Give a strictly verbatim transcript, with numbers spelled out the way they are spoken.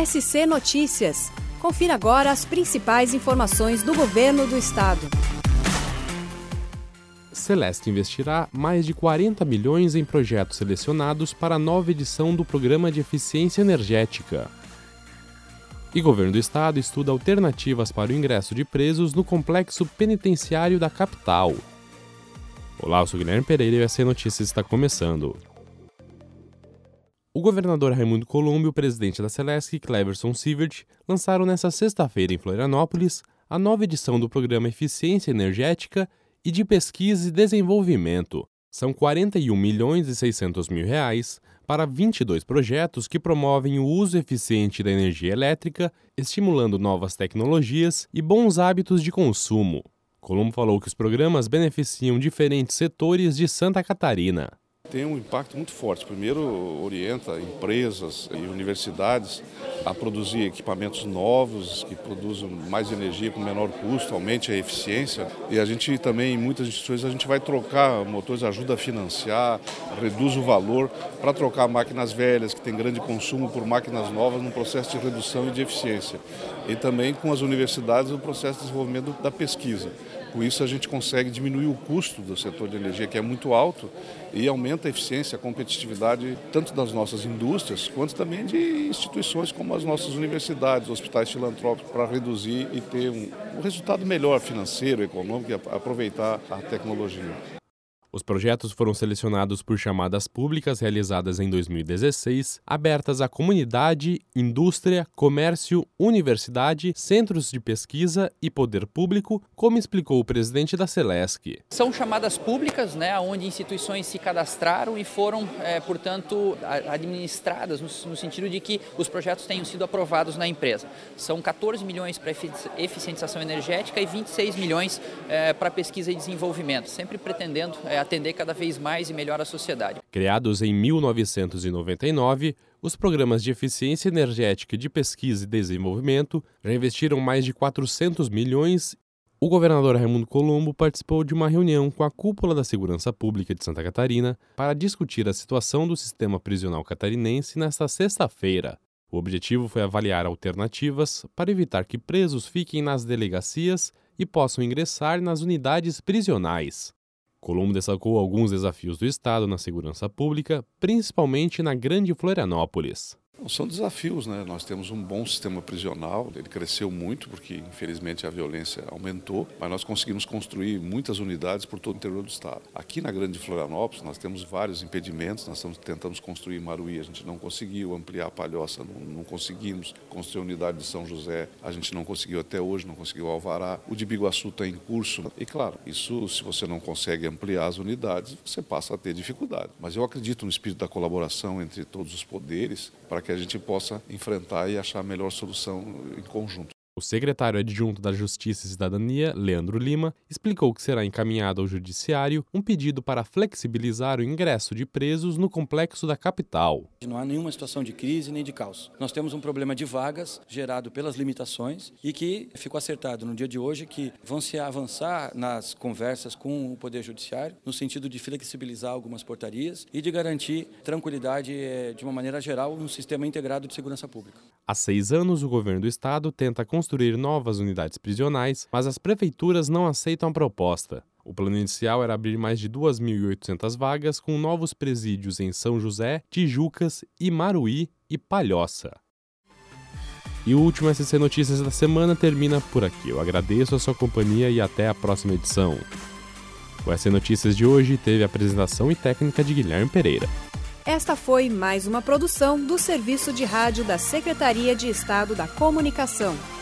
S C Notícias. Confira agora as principais informações do Governo do Estado. Celesc investirá mais de quarenta milhões em projetos selecionados para a nova edição do Programa de Eficiência Energética. E Governo do Estado estuda alternativas para o ingresso de presos no complexo penitenciário da capital. Olá, eu sou Guilherme Pereira e o S C Notícias está começando. O governador Raimundo Colombo e o presidente da Celesc, Cleverson Sievert, lançaram nesta sexta-feira em Florianópolis a nova edição do Programa Eficiência Energética e de Pesquisa e Desenvolvimento. São quarenta e um milhões e seiscentos mil reais para vinte e dois projetos que promovem o uso eficiente da energia elétrica, estimulando novas tecnologias e bons hábitos de consumo. Colombo falou que os programas beneficiam diferentes setores de Santa Catarina. Tem um impacto muito forte. Primeiro, orienta empresas e universidades a produzir equipamentos novos, que produzam mais energia com menor custo, aumente a eficiência. E a gente também, em muitas instituições, a gente vai trocar motores, ajuda a financiar, reduz o valor para trocar máquinas velhas, que têm grande consumo, por máquinas novas, num processo de redução e de eficiência. E também com as universidades, o processo de desenvolvimento da pesquisa. Com isso, a gente consegue diminuir o custo do setor de energia, que é muito alto, e aumenta a eficiência, a competitividade, tanto das nossas indústrias, quanto também de instituições como as nossas universidades, hospitais filantrópicos, para reduzir e ter um, um resultado melhor financeiro, econômico, e aproveitar a tecnologia. Os projetos foram selecionados por chamadas públicas realizadas em dois mil e dezesseis, abertas à comunidade, indústria, comércio, universidade, centros de pesquisa e poder público, como explicou o presidente da Celesc. São chamadas públicas, né, onde instituições se cadastraram e foram, é, portanto, administradas no, no sentido de que os projetos tenham sido aprovados na empresa. São quatorze milhões para eficientização energética e vinte e seis milhões é, para pesquisa e desenvolvimento, sempre pretendendo é, atender cada vez mais e melhor a sociedade. Criados em mil novecentos e noventa e nove, os programas de eficiência energética e de pesquisa e desenvolvimento já investiram mais de quatrocentos milhões. O governador Raimundo Colombo participou de uma reunião com a cúpula da Segurança Pública de Santa Catarina para discutir a situação do sistema prisional catarinense nesta sexta-feira. O objetivo foi avaliar alternativas para evitar que presos fiquem nas delegacias e possam ingressar nas unidades prisionais. Colombo destacou alguns desafios do Estado na segurança pública, principalmente na Grande Florianópolis. São desafios, né? Nós temos um bom sistema prisional, ele cresceu muito porque infelizmente a violência aumentou, mas nós conseguimos construir muitas unidades por todo o interior do estado. Aqui na Grande Florianópolis nós temos vários impedimentos, nós estamos, tentamos construir Maruí, a gente não conseguiu, ampliar a Palhoça, não, não conseguimos, construir a unidade de São José, a gente não conseguiu até hoje, não conseguiu Alvará, o de Biguaçu está em curso. E claro, isso se você não consegue ampliar as unidades, você passa a ter dificuldade. Mas eu acredito no espírito da colaboração entre todos os poderes para que a gente possa enfrentar e achar a melhor solução em conjunto. O secretário adjunto da Justiça e Cidadania, Leandro Lima, explicou que será encaminhado ao Judiciário um pedido para flexibilizar o ingresso de presos no complexo da capital. Não há nenhuma situação de crise nem de caos. Nós temos um problema de vagas gerado pelas limitações e que ficou acertado no dia de hoje que vão se avançar nas conversas com o Poder Judiciário no sentido de flexibilizar algumas portarias e de garantir tranquilidade de uma maneira geral no sistema integrado de segurança pública. Há seis anos, o governo do estado tenta construir novas unidades prisionais, mas as prefeituras não aceitam a proposta. O plano inicial era abrir mais de duas mil e oitocentas vagas com novos presídios em São José, Tijucas, Imaruí e Palhoça. E o último S C Notícias da semana termina por aqui. Eu agradeço a sua companhia e até a próxima edição. O S C Notícias de hoje teve a apresentação e técnica de Guilherme Pereira. Esta foi mais uma produção do Serviço de Rádio da Secretaria de Estado da Comunicação.